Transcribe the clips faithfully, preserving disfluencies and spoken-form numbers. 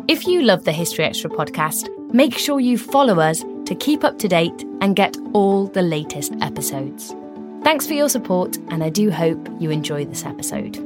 If you love the History Extra podcast, make sure you follow us to keep up to date and get all the latest episodes. Thanks for your support, and I do hope you enjoy this episode.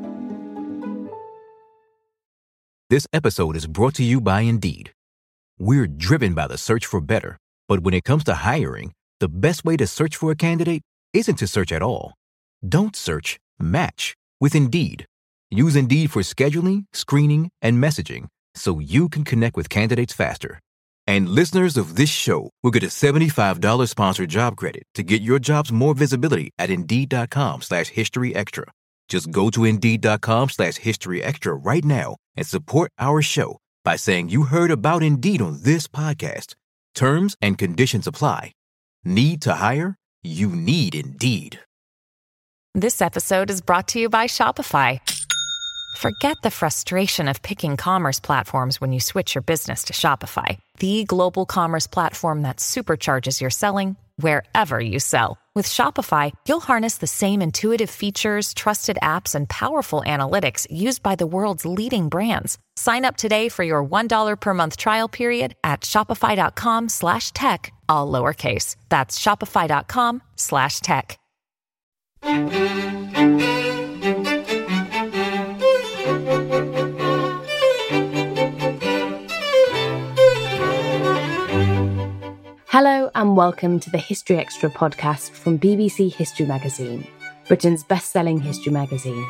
This episode is brought to you by Indeed. We're driven by the search for better, but when it comes to hiring, the best way to search for a candidate isn't to search at all. Don't search, match with Indeed. Use Indeed for scheduling, screening, and messaging so you can connect with candidates faster. And listeners of this show will get a seventy-five dollars sponsored job credit to get your jobs more visibility at Indeed.com slash History Extra. Just go to Indeed.com slash History Extra right now and support our show by saying you heard about Indeed on this podcast. Terms and conditions apply. Need to hire? You need Indeed. This episode is brought to you by Shopify. Forget the frustration of picking commerce platforms when you switch your business to Shopify, the global commerce platform that supercharges your selling wherever you sell. With Shopify, you'll harness the same intuitive features, trusted apps, and powerful analytics used by the world's leading brands. Sign up today for your one dollar per month trial period at shopify.com slash tech, all lowercase. That's shopify.com slash tech. Hello and welcome to the History Extra podcast from B B C History Magazine, Britain's best-selling history magazine.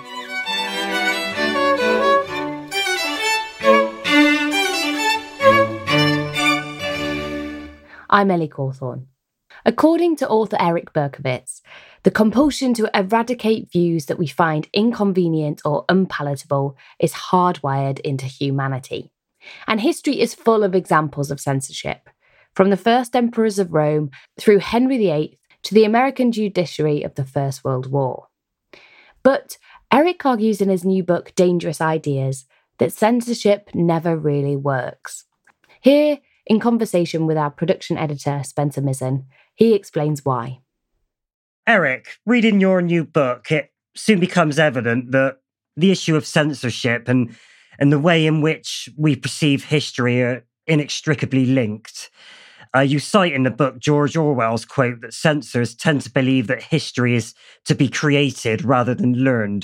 I'm Ellie Cawthorne. According to author Eric Berkowitz, the compulsion to eradicate views that we find inconvenient or unpalatable is hardwired into humanity. And history is full of examples of censorship, from the first emperors of Rome through Henry the Eighth to the American judiciary of the First World War. But Eric argues in his new book, Dangerous Ideas, that censorship never really works. Here, in conversation with our production editor, Spencer Mizzen, he explains why. Eric, reading your new book, it soon becomes evident that the issue of censorship and, and the way in which we perceive history are inextricably linked. Uh, you cite in the book George Orwell's quote that censors tend to believe that history is to be created rather than learned.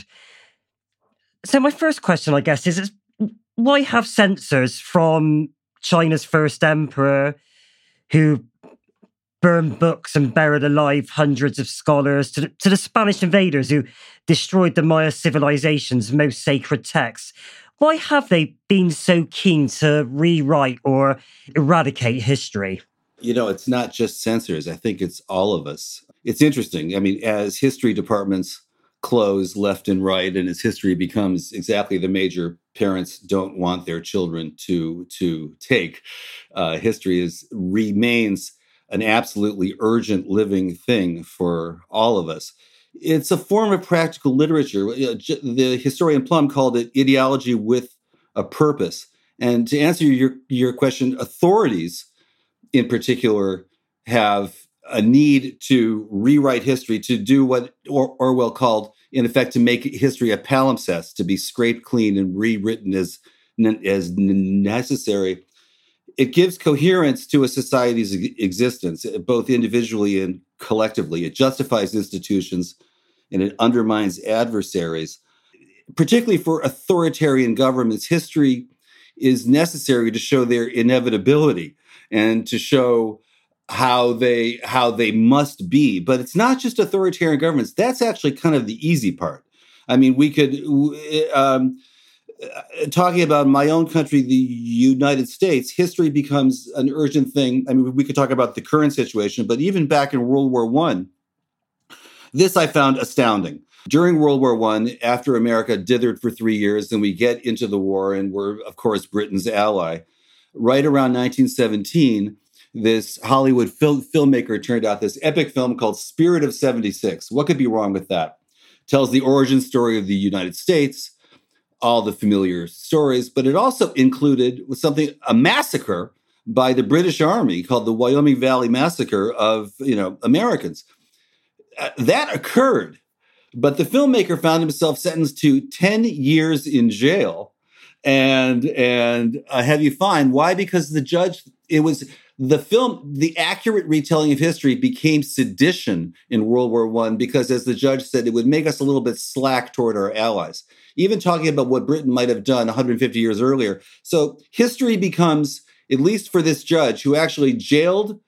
So my first question, I guess, is, is why have censors from China's first emperor, who burned books and buried alive hundreds of scholars, to the, to the Spanish invaders who destroyed the Maya civilization's most sacred texts, why have they been so keen to rewrite or eradicate history? You know, it's not just censors. I think it's all of us. It's interesting. I mean, as history departments close left and right, and as history becomes exactly the major parents don't want their children to, to take, uh, history is remains an absolutely urgent living thing for all of us. It's a form of practical literature. The historian Plum called it ideology with a purpose. And to answer your, your question, authorities in particular have a need to rewrite history, to do what or- Orwell called, in effect, to make history a palimpsest, to be scraped clean and rewritten as, as necessary. It gives coherence to a society's existence, both individually and collectively. It justifies institutions and it undermines adversaries. Particularly for authoritarian governments, history is necessary to show their inevitability and to show how they how they must be. But it's not just authoritarian governments. That's actually kind of the easy part. I mean, we could, um, talking about my own country, the United States, history becomes an urgent thing. I mean, we could talk about the current situation, but even back in World War One, this I found astounding. During World War One, after America dithered for three years, and we get into the war, and we're, of course, Britain's ally, right around nineteen seventeen, this Hollywood fil- filmmaker turned out this epic film called Spirit of seventy-six. What could be wrong with that? Tells the origin story of the United States, all the familiar stories, but it also included something, a massacre by the British Army called the Wyoming Valley Massacre of, you know, Americans. Uh, that occurred, but the filmmaker found himself sentenced to ten years in jail and and a heavy fine. Why? Because the judge, it was the film, the accurate retelling of history became sedition in World War One because, as the judge said, it would make us a little bit slack toward our allies. Even talking about what Britain might have done one hundred fifty years earlier. So history becomes, at least for this judge who actually jailed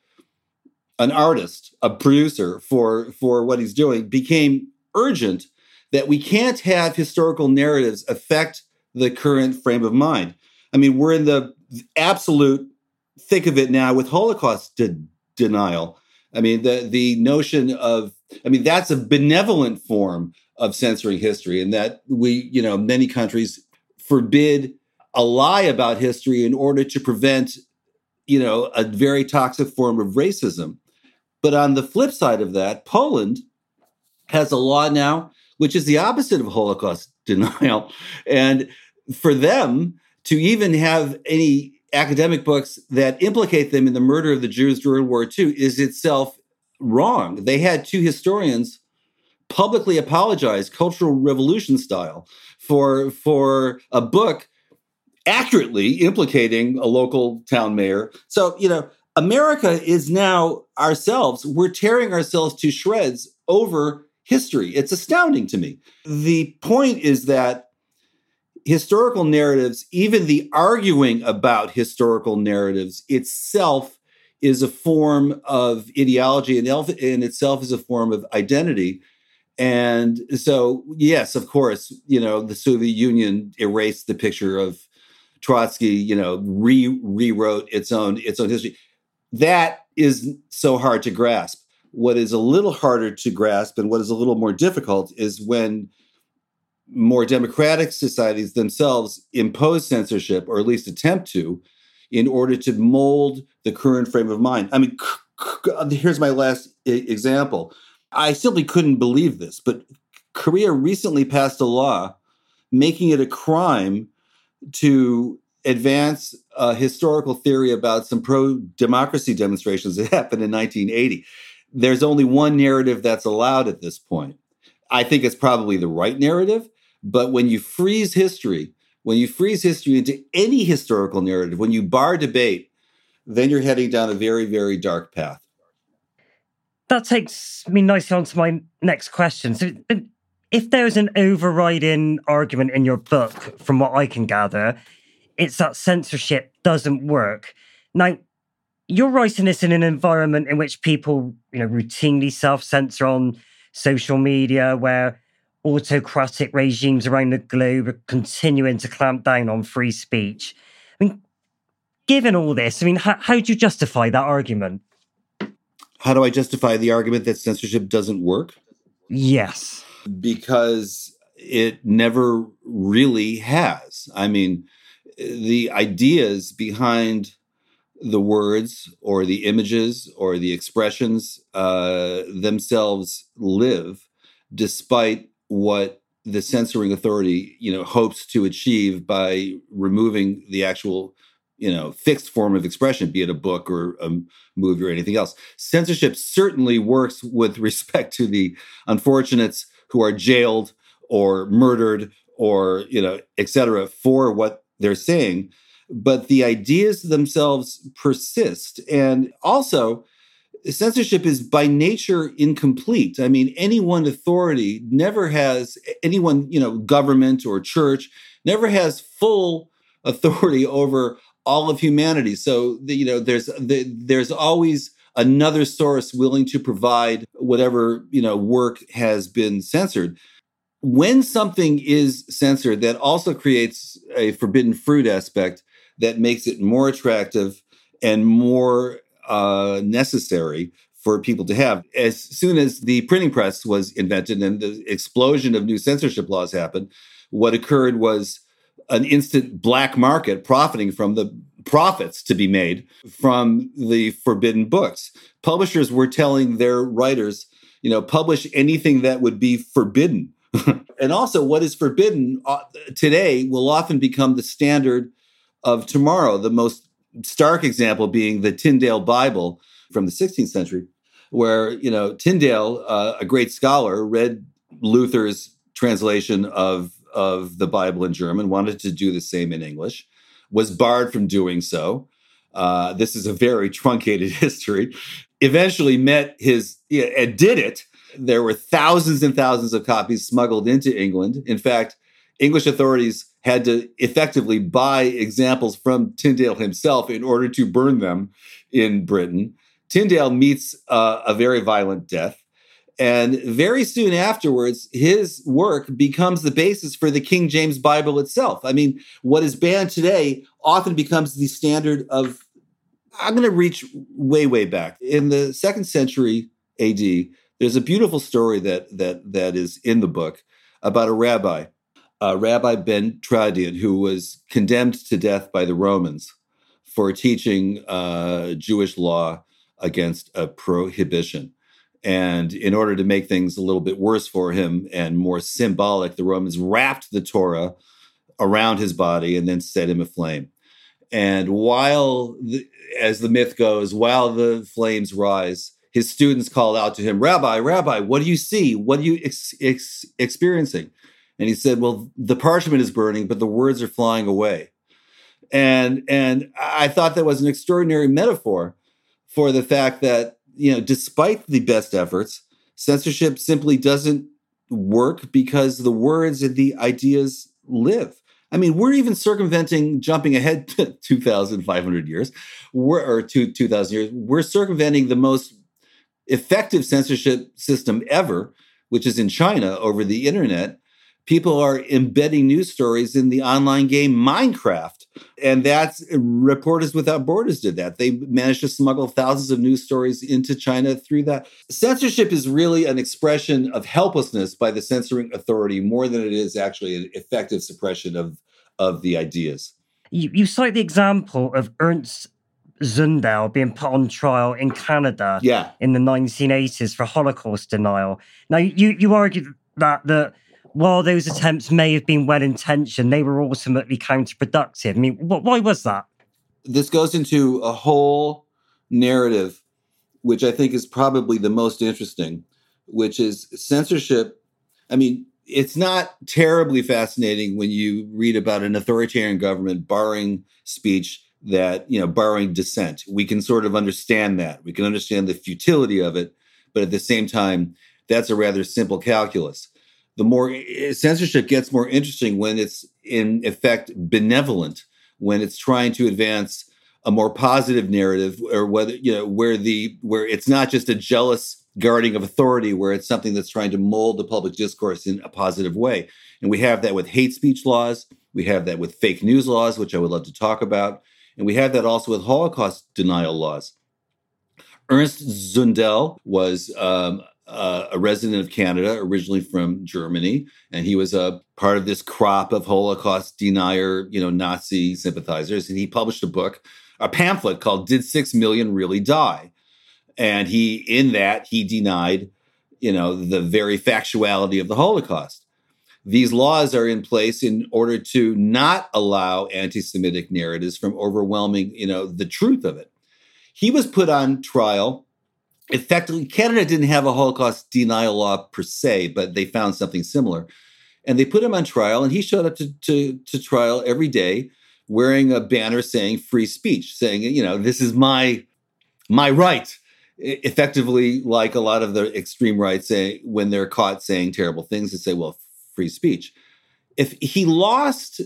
an artist, a producer for, for what he's doing, became urgent that we can't have historical narratives affect the current frame of mind. I mean, we're in the absolute thick of it now with Holocaust de- denial. I mean, the, the notion of, I mean, that's a benevolent form of censoring history, and that we, you know, many countries forbid a lie about history in order to prevent, you know, a very toxic form of racism. But on the flip side of that, Poland has a law now which is the opposite of Holocaust denial. And for them to even have any academic books that implicate them in the murder of the Jews during World War Two is itself wrong. They had two historians publicly apologize, Cultural Revolution style, for, for a book accurately implicating a local town mayor. So, you know, America is now ourselves, we're tearing ourselves to shreds over history. It's astounding to me. The point is that historical narratives, even the arguing about historical narratives itself, is a form of ideology, and in itself is a form of identity. And so, yes, of course, you know, the Soviet Union erased the picture of Trotsky, you know, re rewrote its own its own history. That is so hard to grasp. What is a little harder to grasp and what is a little more difficult is when more democratic societies themselves impose censorship, or at least attempt to, in order to mold the current frame of mind. I mean, here's my last example. I simply couldn't believe this, but Korea recently passed a law making it a crime to advance a historical theory about some pro-democracy demonstrations that happened in nineteen eighty. There's only one narrative that's allowed at this point. I think it's probably the right narrative, but when you freeze history, when you freeze history into any historical narrative, when you bar debate, then you're heading down a very, very dark path. That takes me nicely on to my next question. So if there's an overriding argument in your book, from what I can gather, it's that censorship doesn't work. Now, you're writing this in an environment in which people, you know, routinely self-censor on social media, where autocratic regimes around the globe are continuing to clamp down on free speech. I mean, given all this, I mean, how, how do you justify that argument? How do I justify the argument that censorship doesn't work? Yes. Because it never really has. I mean, the ideas behind the words or the images or the expressions uh, themselves live, despite what the censoring authority, you know, hopes to achieve by removing the actual, you know, fixed form of expression, be it a book or a movie or anything else. Censorship certainly works with respect to the unfortunates who are jailed or murdered or, you know, et cetera, for what they're saying. But the ideas themselves persist. And also, censorship is by nature incomplete. I mean, any one authority never has, anyone, you know, government or church, never has full authority over all of humanity. So, the, you know, there's the, there's always another source willing to provide whatever, you know, work has been censored. When something is censored, that also creates a forbidden fruit aspect that makes it more attractive and more uh, necessary for people to have. As soon as the printing press was invented and the explosion of new censorship laws happened, what occurred was an instant black market profiting from the profits to be made from the forbidden books. Publishers were telling their writers, you know, publish anything that would be forbidden. And also, what is forbidden uh, today will often become the standard of tomorrow. The most stark example being the Tyndale Bible from the sixteenth century, where, you know, Tyndale, uh, a great scholar, read Luther's translation of of the Bible in German, wanted to do the same in English, was barred from doing so. Uh, this is a very truncated history. Eventually met his, yeah, did it. There were thousands and thousands of copies smuggled into England. In fact, English authorities had to effectively buy examples from Tyndale himself in order to burn them in Britain. Tyndale meets uh, a very violent death. And very soon afterwards, his work becomes the basis for the King James Bible itself. I mean, what is banned today often becomes the standard of, I'm going to reach way, way back. In the second century A D, there's a beautiful story that that that is in the book about a rabbi, uh, Rabbi Ben Tradian, who was condemned to death by the Romans for teaching uh, Jewish law against a prohibition. And in order to make things a little bit worse for him and more symbolic, the Romans wrapped the Torah around his body and then set him aflame. And while, the, as the myth goes, while the flames rise, his students called out to him, Rabbi, Rabbi, what do you see? What are you ex- ex- experiencing? And he said, well, the parchment is burning, but the words are flying away. And, and I thought that was an extraordinary metaphor for the fact that, you know, despite the best efforts, censorship simply doesn't work because the words and the ideas live. I mean, we're even circumventing, jumping ahead to two thousand five hundred years, we're, or two, two thousand years, we're circumventing the most effective censorship system ever, which is in China over the internet. People are embedding news stories in the online game Minecraft. And that's, Reporters Without Borders did that. They managed to smuggle thousands of news stories into China through that. Censorship is really an expression of helplessness by the censoring authority more than it is actually an effective suppression of, of the ideas. You, you cite the example of Ernst Zundel being put on trial in Canada yeah. in the nineteen eighties for Holocaust denial. Now, you, you argue that the while those attempts may have been well-intentioned, they were ultimately counterproductive. I mean, wh- why was that? This goes into a whole narrative, which I think is probably the most interesting, which is censorship. I mean, it's not terribly fascinating when you read about an authoritarian government barring speech that, you know, barring dissent. We can sort of understand that. We can understand the futility of it. But at the same time, that's a rather simple calculus. The more censorship gets more interesting when it's in effect benevolent, when it's trying to advance a more positive narrative, or whether, you know, where the where it's not just a jealous guarding of authority, where it's something that's trying to mold the public discourse in a positive way. And we have that with hate speech laws. We have that with fake news laws, which I would love to talk about. And we have that also with Holocaust denial laws. Ernst Zundel was um, Uh, a resident of Canada, originally from Germany, and he was a part of this crop of Holocaust denier, you know, Nazi sympathizers. And he published a book, a pamphlet called "Did Six Million Really Die?" And he, in that, he denied, you know, the very factuality of the Holocaust. These laws are in place in order to not allow anti-Semitic narratives from overwhelming, you know, the truth of it. He was put on trial. Effectively, Canada didn't have a Holocaust denial law per se, but they found something similar. And they put him on trial, and he showed up to, to, to trial every day wearing a banner saying free speech, saying, you know, this is my my right. Effectively, like a lot of the extreme right say, when they're caught saying terrible things, they say, well, free speech. If he lost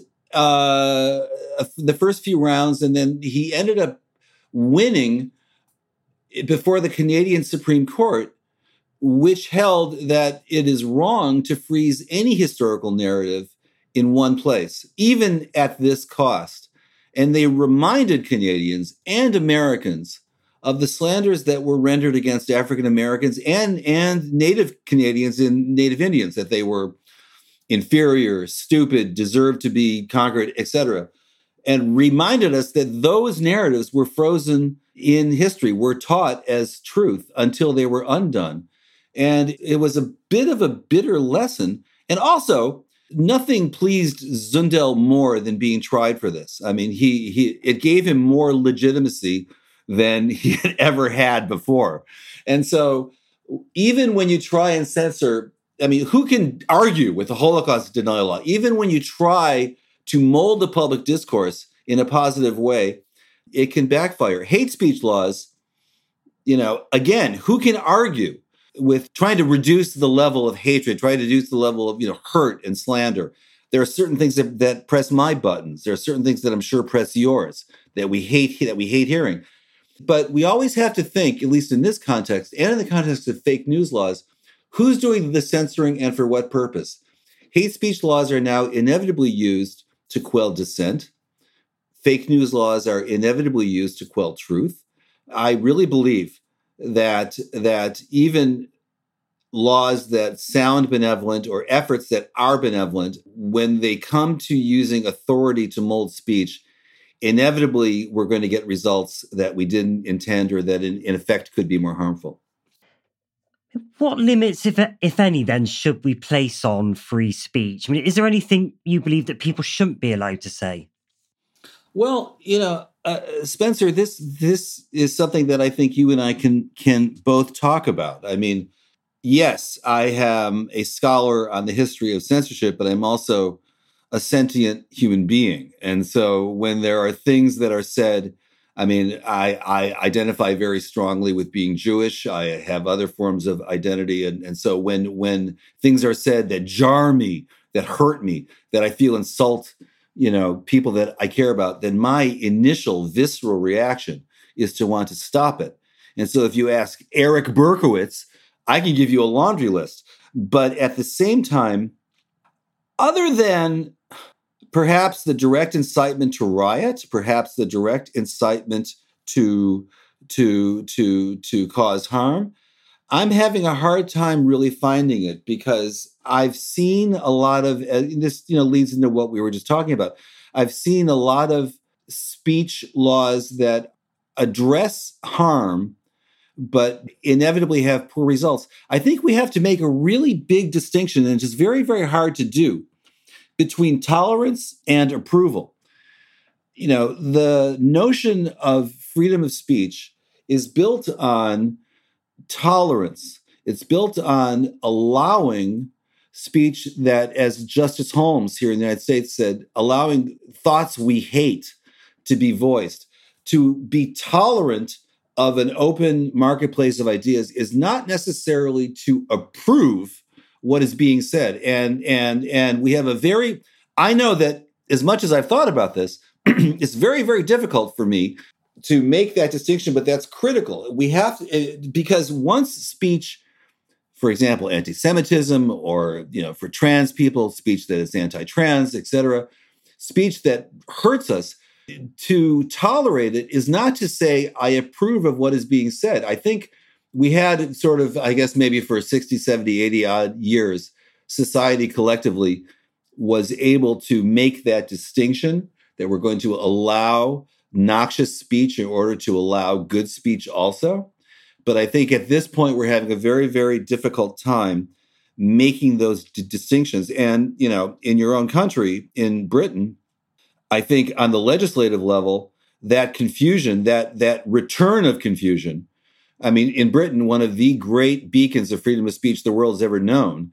uh, the first few rounds, and then he ended up winning before the Canadian Supreme Court, which held that it is wrong to freeze any historical narrative in one place, even at this cost. And they reminded Canadians and Americans of the slanders that were rendered against African Americans and, and Native Canadians and Native Indians, that they were inferior, stupid, deserved to be conquered, et cetera, and reminded us that those narratives were frozen in history, were taught as truth until they were undone. And it was a bit of a bitter lesson. And also, nothing pleased Zundel more than being tried for this. I mean, he he it gave him more legitimacy than he had ever had before. And so even when you try and censor I mean, who can argue with the Holocaust denial law? Even when you try to mold the public discourse in a positive way, it can backfire. Hate speech laws, you know, again, who can argue with trying to reduce the level of hatred, trying to reduce the level of, you know, hurt and slander? There are certain things that, that press my buttons. There are certain things that I'm sure press yours that we hate, that we hate hearing. But we always have to think, at least in this context and in the context of fake news laws, who's doing the censoring and for what purpose? Hate speech laws are now inevitably used to quell dissent. Fake news laws are inevitably used to quell truth. I really believe that, that even laws that sound benevolent or efforts that are benevolent, when they come to using authority to mold speech, inevitably we're going to get results that we didn't intend or that in, in effect could be more harmful. What limits, if if any, then should we place on free speech? I mean, is there anything you believe that people shouldn't be allowed to say? Well, you know, uh, Spencer, this this is something that I think you and I can can both talk about. I mean, yes, I am a scholar on the history of censorship, but I'm also a sentient human being. And so when there are things that are said, I mean, I, I identify very strongly with being Jewish. I have other forms of identity. And, and so when when things are said that jar me, that hurt me, that I feel insult, you know, people that I care about, then my initial visceral reaction is to want to stop it. And so if you ask Eric Berkowitz, I can give you a laundry list. But at the same time, other than perhaps the direct incitement to riot, perhaps the direct incitement to, to, to, to cause harm, I'm having a hard time really finding it, because I've seen a lot of, and this, you know, leads into what we were just talking about. I've seen a lot of speech laws that address harm, but inevitably have poor results. I think we have to make a really big distinction, and it's just very, very hard to do, between tolerance and approval. You know, the notion of freedom of speech is built on tolerance. It's built on allowing speech that, as Justice Holmes here in the United States said, allowing thoughts we hate to be voiced. To be tolerant of an open marketplace of ideas is not necessarily to approve what is being said. And and and we have a very, I know that as much as I've thought about this, it's very, very difficult for me to make that distinction, but that's critical. We have to, because once speech, for example, anti-Semitism, or, you know, for trans people, speech that is anti-trans, et cetera, speech that hurts us, to tolerate it is not to say I approve of what is being said. I think we had sort of, I guess maybe for sixty, seventy, eighty odd years, society collectively was able to make that distinction, that we're going to allow noxious speech in order to allow good speech also. But I think at this point, we're having a very, very difficult time making those d- distinctions. And, you know, in your own country, in Britain, I think on the legislative level, that confusion, that that return of confusion, I mean, in Britain, one of the great beacons of freedom of speech the world has ever known,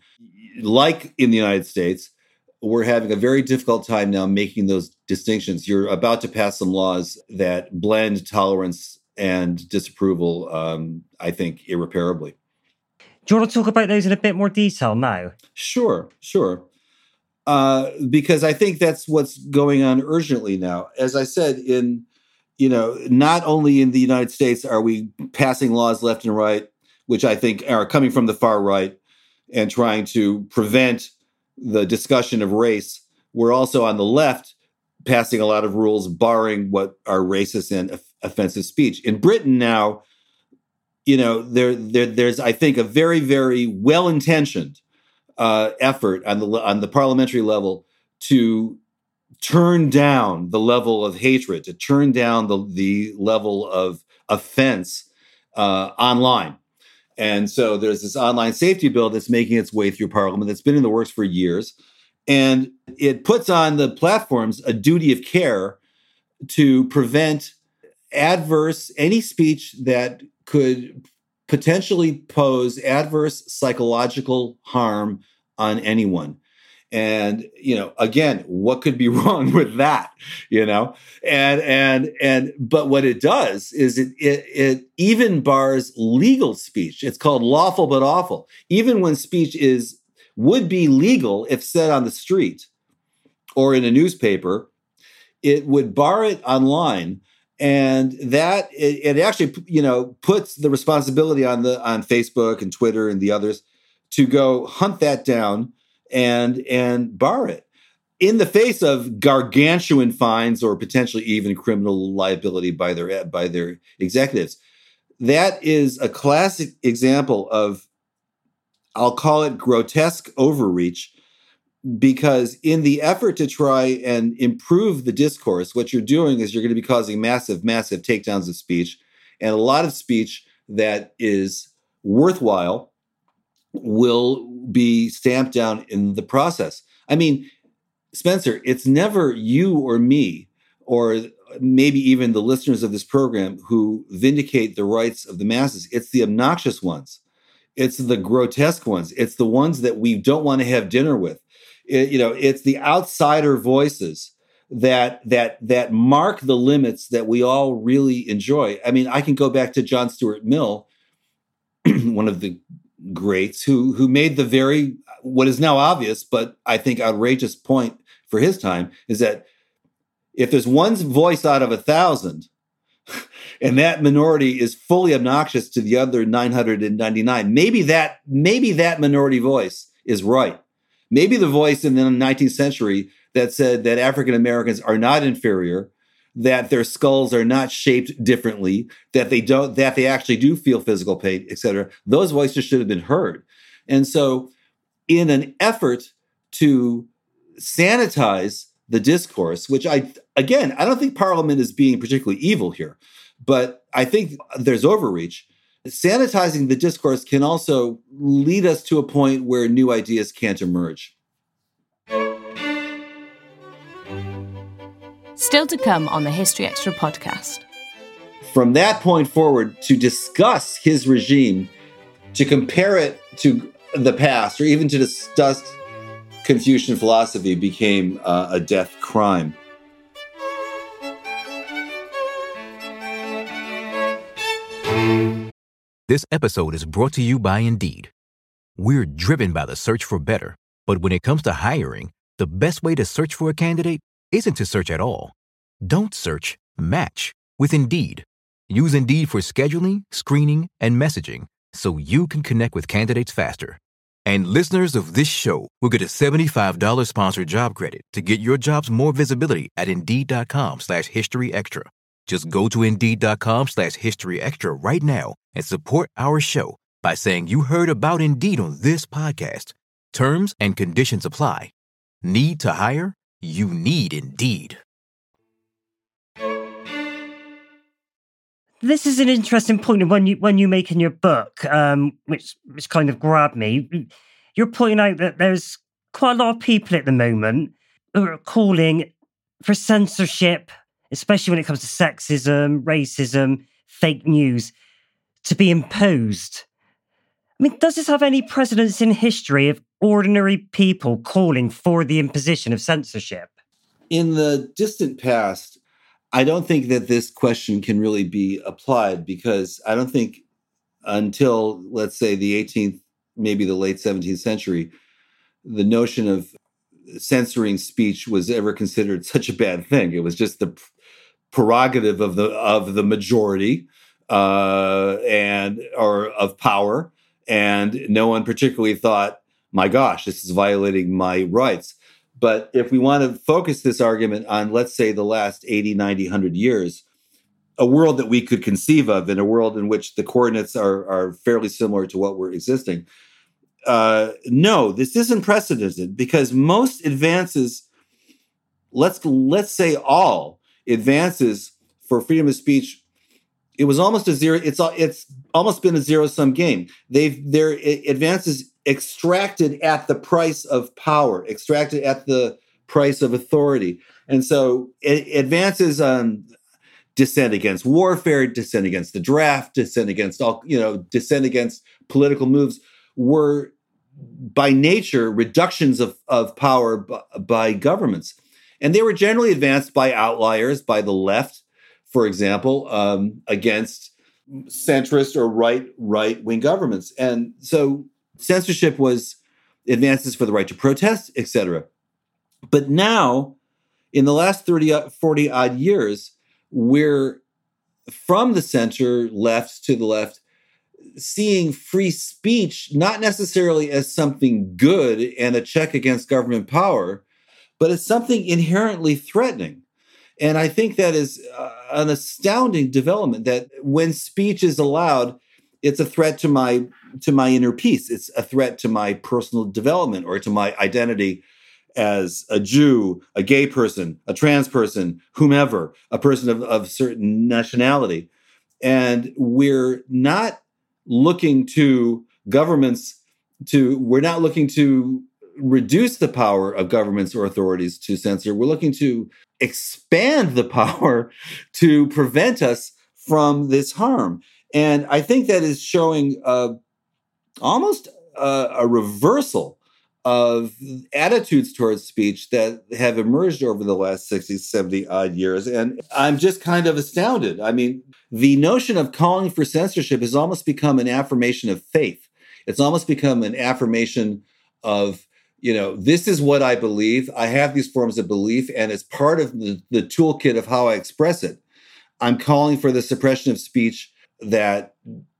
like in the United States, we're having a very difficult time now making those distinctions. You're about to pass some laws that blend tolerance and disapproval, um, I think, irreparably. Do you want to talk about those in a bit more detail now? Sure, sure. Uh, because I think that's what's going on urgently now. As I said, in you know, not only in the United States are we passing laws left and right, which I think are coming from the far right and trying to prevent the discussion of race, we're also on the left passing a lot of rules barring what are racist and off- offensive speech. In Britain now, you know, there, there there's, I think, a very, very well-intentioned uh, effort on the on the parliamentary level to turn down the level of hatred, to turn down the, the level of offense uh, online. And so there's this online safety bill that's making its way through Parliament that's been in the works for years. And it puts on the platforms a duty of care to prevent adverse, any speech that could potentially pose adverse psychological harm on anyone. And, you know, again, what could be wrong with that, you know? And, and, and, but what it does is it, it, it even bars legal speech. It's called lawful but awful. Even when speech is, would be legal if said on the street or in a newspaper, it would bar it online. And that, it, it actually, you know, puts the responsibility on the, on Facebook and Twitter and the others to go hunt that down and and bar it in the face of gargantuan fines or potentially even criminal liability by their by their executives. That is a classic example of, I'll call it grotesque overreach, because in the effort to try and improve the discourse, what you're doing is you're going to be causing massive, massive takedowns of speech, and a lot of speech that is worthwhile will be stamped down in the process. I mean, Spencer, it's never you or me, or maybe even the listeners of this program, who vindicate the rights of the masses. It's the obnoxious ones. It's the grotesque ones. It's the ones that we don't want to have dinner with. It, you know, it's the outsider voices that that that mark the limits that we all really enjoy. I mean, I can go back to John Stuart Mill, one of the greats, who who made the very, what is now obvious, but I think outrageous point for his time, is that if there's one voice out of a thousand, and that minority is fully obnoxious to the other nine hundred ninety-nine, maybe that maybe that minority voice is right. Maybe the voice in the nineteenth century that said that African Americans are not inferior, that their skulls are not shaped differently, that they don't, that they actually do feel physical pain, et cetera. Those voices should have been heard. And so in an effort to sanitize the discourse, which I, again, I don't think Parliament is being particularly evil here, but I think there's overreach. Sanitizing the discourse can also lead us to a point where new ideas can't emerge. Still to come on the History Extra podcast. From that point forward, to discuss his regime, to compare it to the past, or even to discuss Confucian philosophy, became uh, a death crime. This episode is brought to you by Indeed. We're driven by the search for better, but when it comes to hiring, the best way to search for a candidate isn't to search at all. Don't search, match with Indeed. Use Indeed for scheduling, screening, and messaging so you can connect with candidates faster. And listeners of this show will get a seventy-five dollars sponsored job credit to get your jobs more visibility at Indeed.com slash History Extra. Just go to Indeed.com slash History Extra right now and support our show by saying you heard about Indeed on this podcast. Terms and conditions apply. Need to hire? You need Indeed. This is an interesting point when you when you make in your book, um, which which kind of grabbed me. You're pointing out that there's quite a lot of people at the moment who are calling for censorship, especially when it comes to sexism, racism, fake news, to be imposed. I mean, does this have any precedence in history of ordinary people calling for the imposition of censorship? In the distant past, I don't think that this question can really be applied, because I don't think until, let's say, the eighteenth, maybe the late seventeenth century, the notion of censoring speech was ever considered such a bad thing. It was just the prerogative of the of the majority uh, and or of power, and no one particularly thought, "My gosh, this is violating my rights." But if we want to focus this argument on, let's say, the last eighty, ninety, one hundred years, a world that we could conceive of, in a world in which the coordinates are, are fairly similar to what we're existing, uh, no, this isn't precedented, because most advances, let's let's say all advances for freedom of speech, it was almost a zero. It's it's almost been a zero-sum game. They've their advances extracted at the price of power, extracted at the price of authority. And so it advances on dissent against warfare, dissent against the draft, dissent against all, you know, dissent against political moves were by nature reductions of, of power b- by governments. And they were generally advanced by outliers, by the left, for example, um, against centrist or right, right-wing governments. And so censorship was advances for the right to protest, et cetera. But now, in the last thirty, forty odd years, we're from the center left to the left, seeing free speech not necessarily as something good and a check against government power, but as something inherently threatening. And I think that is uh, an astounding development, that when speech is allowed, it's a threat to my to my inner peace. It's a threat to my personal development or to my identity as a Jew, a gay person, a trans person, whomever, a person of, of certain nationality. And we're not looking to governments to, we're not looking to reduce the power of governments or authorities to censor. We're looking to expand the power to prevent us from this harm. And I think that is showing uh, almost a, a reversal of attitudes towards speech that have emerged over the last sixty, seventy odd years. And I'm just kind of astounded. I mean, the notion of calling for censorship has almost become an affirmation of faith. It's almost become an affirmation of, you know, this is what I believe. I have these forms of belief, and it's part of the, the toolkit of how I express it. I'm calling for the suppression of speech that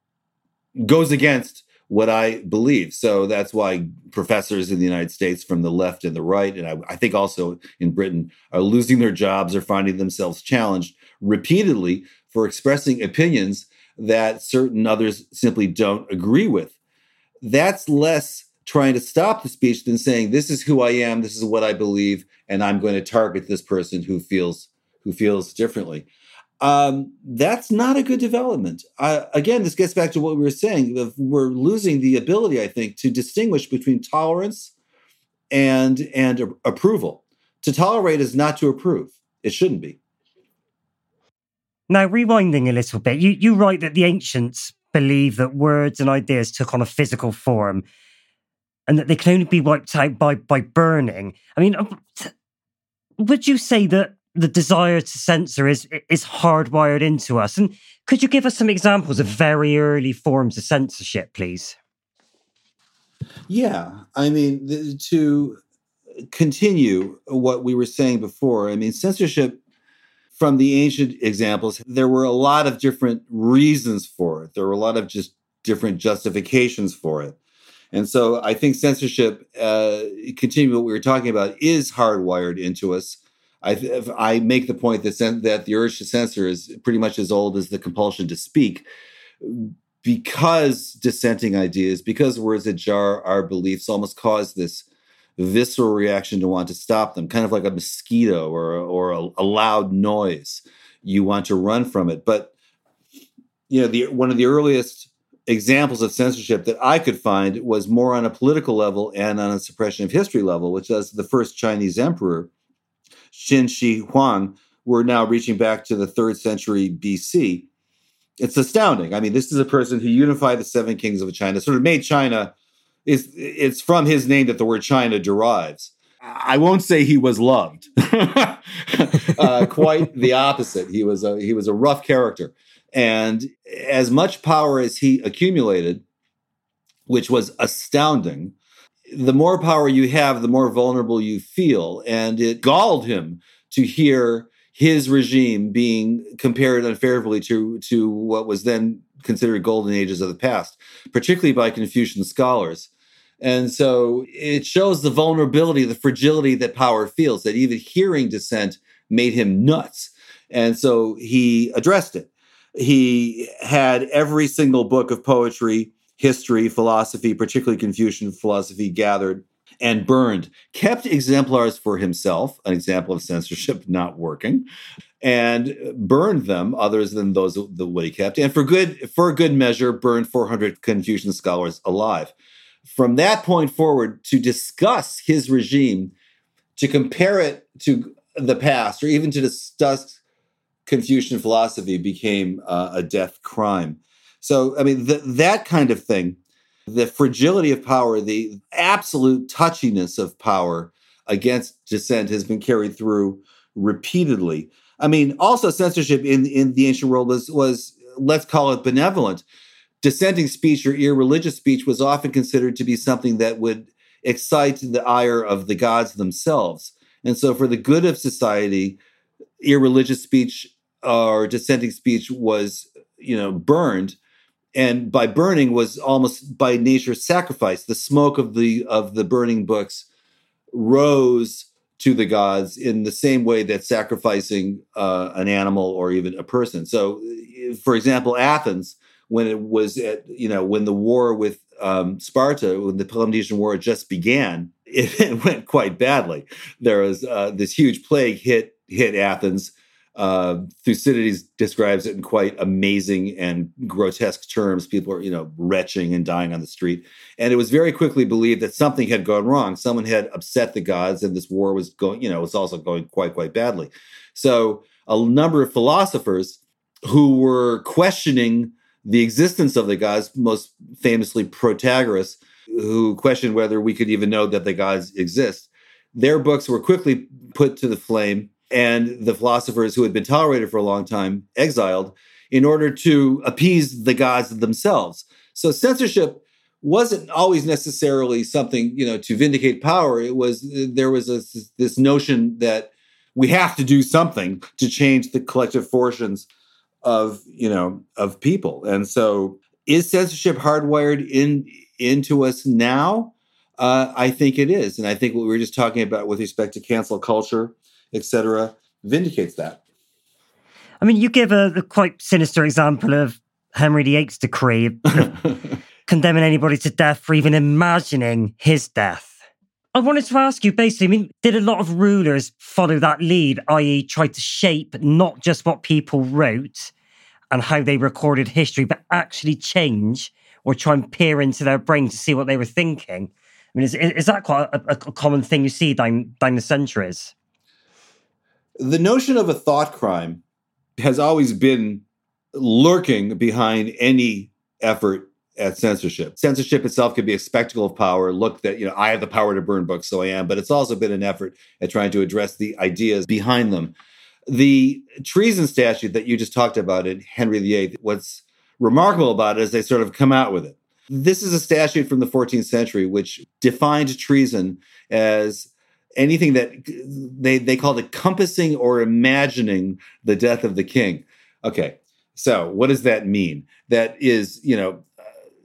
goes against what I believe. So that's why professors in the United States from the left and the right, and I, I think also in Britain, are losing their jobs or finding themselves challenged repeatedly for expressing opinions that certain others simply don't agree with. That's less trying to stop the speech than saying, this is who I am, this is what I believe, and I'm going to target this person who feels who feels differently. Um, that's not a good development. Uh, again, this gets back to what we were saying. We're losing the ability, I think, to distinguish between tolerance and, and a- approval. To tolerate is not to approve. It shouldn't be. Now, rewinding a little bit, you, you write that the ancients believed that words and ideas took on a physical form and that they can only be wiped out by, by burning. I mean, would you say that the desire to censor is is hardwired into us? And could you give us some examples of very early forms of censorship, please? Yeah, I mean, th- to continue what we were saying before, I mean, censorship from the ancient examples, there were a lot of different reasons for it. There were a lot of just different justifications for it. And so I think censorship, uh, continuing what we were talking about, is hardwired into us. I, I make the point that, that the urge to censor is pretty much as old as the compulsion to speak, because dissenting ideas, because words that jar our beliefs almost cause this visceral reaction to want to stop them, kind of like a mosquito or, or a, a loud noise. You want to run from it. But, you know, the, one of the earliest examples of censorship that I could find was more on a political level and on a suppression of history level, which was the first Chinese emperor, Qin Shi Huang. We're now reaching back to the third century B C. It's astounding. I mean, this is a person who unified the seven kings of China, sort of made China, it's, it's from his name that the word China derives. I won't say he was loved. uh, quite the opposite. He was a, he was a rough character. And as much power as he accumulated, which was astounding, the more power you have, the more vulnerable you feel. And it galled him to hear his regime being compared unfavorably to, to what was then considered golden ages of the past, particularly by Confucian scholars. And so it shows the vulnerability, the fragility that power feels, that even hearing dissent made him nuts. And so he addressed it. He had every single book of poetry, history, philosophy, particularly Confucian philosophy, gathered and burned, kept exemplars for himself, an example of censorship not working, and burned them, others than those the what he kept, and for good for good measure, burned four hundred Confucian scholars alive. From that point forward, to discuss his regime, to compare it to the past, or even to discuss Confucian philosophy became uh, a death crime. So, I mean, th- that kind of thing, the fragility of power, the absolute touchiness of power against dissent has been carried through repeatedly. I mean, also censorship in, in the ancient world was, was, let's call it benevolent. Dissenting speech or irreligious speech was often considered to be something that would excite the ire of the gods themselves. And so for the good of society, irreligious speech or dissenting speech was, you know, burned. And by burning was almost by nature sacrifice. The smoke of the of the burning books rose to the gods in the same way that sacrificing uh, an animal or even a person. So, for example, Athens, when it was at, you know, when the war with um, Sparta, when the Peloponnesian War just began, it, it went quite badly. There was uh, this huge plague hit hit Athens. Uh, Thucydides describes it in quite amazing and grotesque terms. People are, you know, retching and dying on the street. And it was very quickly believed that something had gone wrong. Someone had upset the gods, and this war was going, you know, it was also going quite, quite badly. So a number of philosophers who were questioning the existence of the gods, most famously Protagoras, who questioned whether we could even know that the gods exist, their books were quickly put to the flame, and the philosophers who had been tolerated for a long time exiled in order to appease the gods themselves. So censorship wasn't always necessarily something, you know, to vindicate power. It was, there was a, this notion that we have to do something to change the collective fortunes of, you know, of people. And so is censorship hardwired in into us now? Uh, I think it is. And I think what we were just talking about with respect to cancel culture, et cetera, vindicates that. I mean, you give a, a quite sinister example of Henry the Eighth's decree of condemning anybody to death for even imagining his death. I wanted to ask you, basically, I mean, did a lot of rulers follow that lead, that is try to shape not just what people wrote and how they recorded history, but actually change or try and peer into their brain to see what they were thinking? I mean, is, is that quite a, a common thing you see down, down the centuries? The notion of a thought crime has always been lurking behind any effort at censorship. Censorship itself could be a spectacle of power. Look, that, you know, I have the power to burn books, so I am. But it's also been an effort at trying to address the ideas behind them. The treason statute that you just talked about in Henry the Eighth, what's remarkable about it is they sort of come out with it. This is a statute from the fourteenth century, which defined treason as anything that they, they called it compassing or imagining the death of the king. Okay, so what does that mean? That is, you know, uh,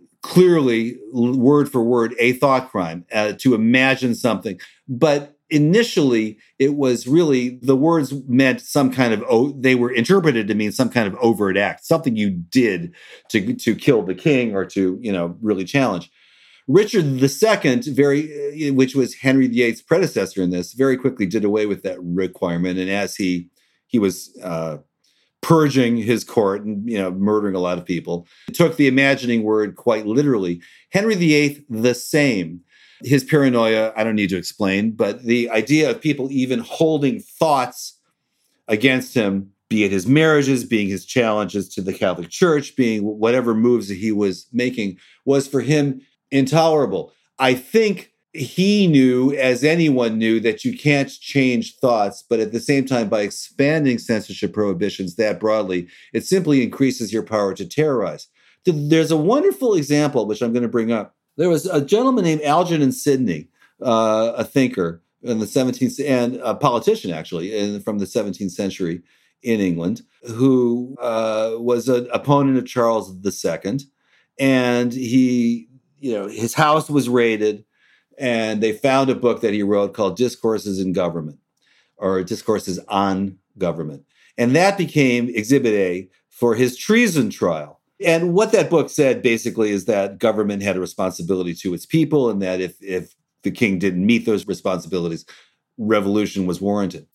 clearly word for word a thought crime, uh, to imagine something. But initially, it was really, the words meant some kind of, oh, they were interpreted to mean some kind of overt act, something you did to, to kill the king or to, you know, really challenge. Richard the Second, very, which was Henry the Eighth's predecessor in this, very quickly did away with that requirement. And as he he was uh, purging his court and, you know, murdering a lot of people, took the imagining word quite literally. Henry the Eighth, the same. His paranoia, I don't need to explain, but the idea of people even holding thoughts against him, be it his marriages, being his challenges to the Catholic Church, being whatever moves that he was making, was for him intolerable. I think he knew, as anyone knew, that you can't change thoughts, but at the same time, by expanding censorship prohibitions that broadly, it simply increases your power to terrorize. There's a wonderful example, which I'm going to bring up. There was a gentleman named Algernon Sidney, uh, a thinker in the seventeenth, and a politician, actually, in, from the seventeenth century in England, who uh, was an opponent of Charles the Second, and he You know, his house was raided, and they found a book that he wrote called Discourses in Government, or Discourses on Government. And that became Exhibit A for his treason trial. And what that book said basically is that government had a responsibility to its people, and that if, if the king didn't meet those responsibilities, revolution was warranted.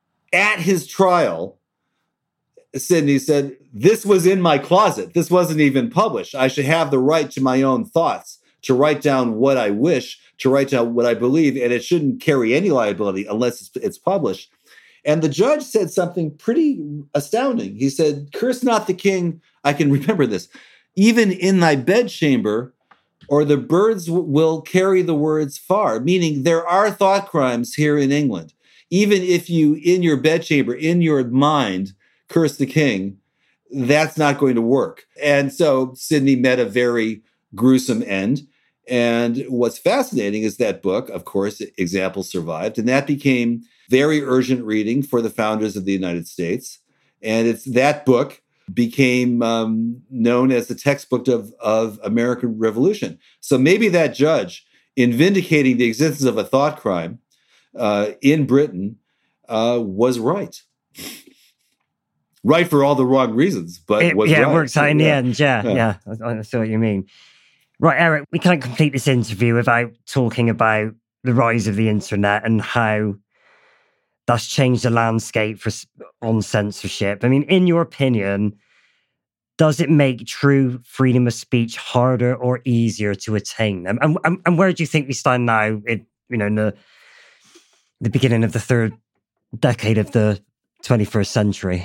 At his trial, Sidney said, this was in my closet. This wasn't even published. I should have the right to my own thoughts, to write down what I wish, to write down what I believe, and it shouldn't carry any liability unless it's, it's published. And the judge said something pretty astounding. He said, "Curse not the king," I can remember this, "even in thy bedchamber, or the birds w- will carry the words far." Meaning there are thought crimes here in England. Even if you, in your bedchamber, in your mind, curse the king, that's not going to work. And so Sidney met a very gruesome end. And what's fascinating is that book, of course, Example survived, and that became very urgent reading for the founders of the United States. And it's that book became um, known as the textbook of, of American Revolution. So maybe that judge, in vindicating the existence of a thought crime uh, in Britain, uh, was right. Right for all the wrong reasons, but it, was yeah, right. it works out in yeah. the end. Yeah, yeah, yeah. I, I see what you mean. Right, Eric, we can't complete this interview without talking about the rise of the internet and how that's changed the landscape for on censorship. I mean, in your opinion, does it make true freedom of speech harder or easier to attain? And, and, and where do you think we stand now? In, you know, in the the beginning of the third decade of the twenty-first century.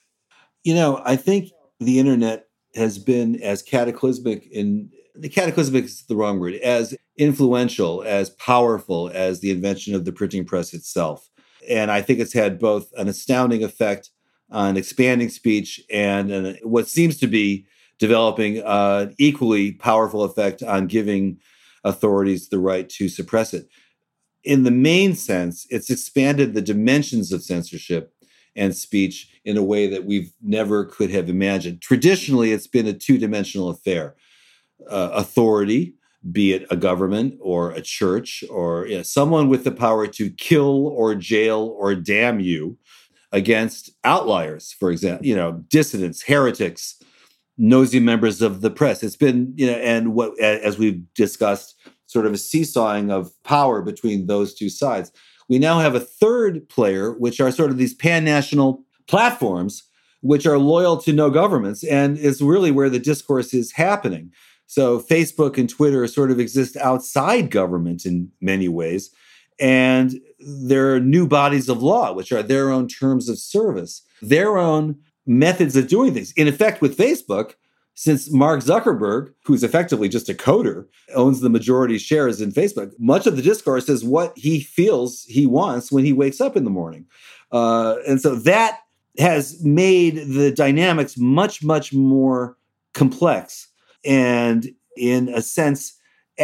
You know, I think the internet has been as cataclysmic in the cataclysmic is the wrong word, as influential, as powerful as the invention of the printing press itself. And I think it's had both an astounding effect on expanding speech and an, what seems to be developing an equally powerful effect on giving authorities the right to suppress it. In the main sense, it's expanded the dimensions of censorship and speech in a way that we've never could have imagined. Traditionally, it's been a two-dimensional affair. Uh, authority, be it a government or a church or you know, someone with the power to kill or jail or damn you against outliers, for example, you know, dissidents, heretics, nosy members of the press. It's been, you know, and what, as we've discussed, sort of a seesawing of power between those two sides. We now have a third player, which are sort of these pan-national platforms, which are loyal to no governments, and is really where the discourse is happening. So Facebook and Twitter sort of exist outside government in many ways. And there are new bodies of law, which are their own terms of service, their own methods of doing things. In effect, with Facebook, since Mark Zuckerberg, who's effectively just a coder, owns the majority shares in Facebook, much of the discourse is what he feels he wants when he wakes up in the morning. Uh, and so that has made the dynamics much, much more complex. And in a sense,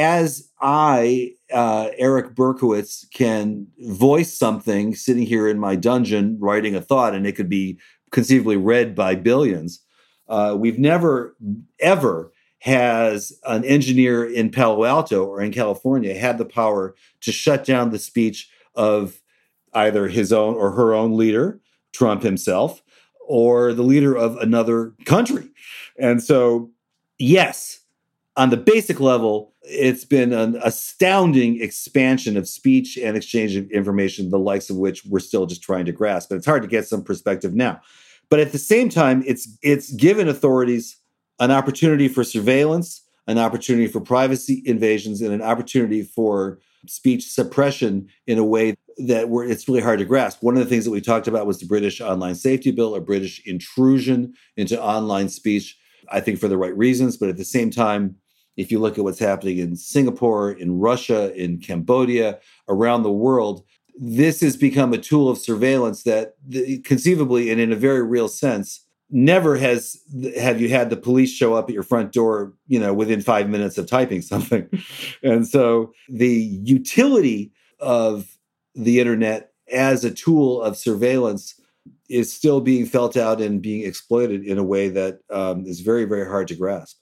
as I, uh, Eric Berkowitz, can voice something sitting here in my dungeon writing a thought, and it could be conceivably read by billions, uh, we've never, ever has an engineer in Palo Alto or in California had the power to shut down the speech of either his own or her own leader, Trump himself, or the leader of another country. And so, yes, on the basic level, it's been an astounding expansion of speech and exchange of information, the likes of which we're still just trying to grasp. But it's hard to get some perspective now. But at the same time, it's it's given authorities an opportunity for surveillance, an opportunity for privacy invasions, and an opportunity for speech suppression in a way that we're, it's really hard to grasp. One of the things that we talked about was the British Online Safety Bill, a British intrusion into online speech, I think for the right reasons. But at the same time, if you look at what's happening in Singapore, in Russia, in Cambodia, around the world, this has become a tool of surveillance that conceivably and in a very real sense, never has have you had the police show up at your front door, you know, within five minutes of typing something. And so the utility of the internet as a tool of surveillance is still being felt out and being exploited in a way that um, is very, very hard to grasp.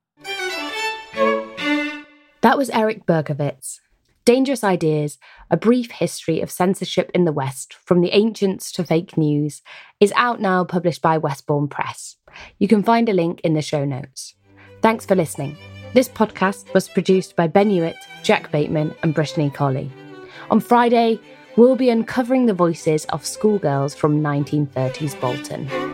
That was Eric Berkowitz. Dangerous Ideas, A Brief History of Censorship in the West, From the Ancients to Fake News, is out now, published by Westbourne Press. You can find a link in the show notes. Thanks for listening. This podcast was produced by Ben Hewitt, Jack Bateman and Brittany Colley. On Friday, we'll be uncovering the voices of schoolgirls from nineteen thirties Bolton.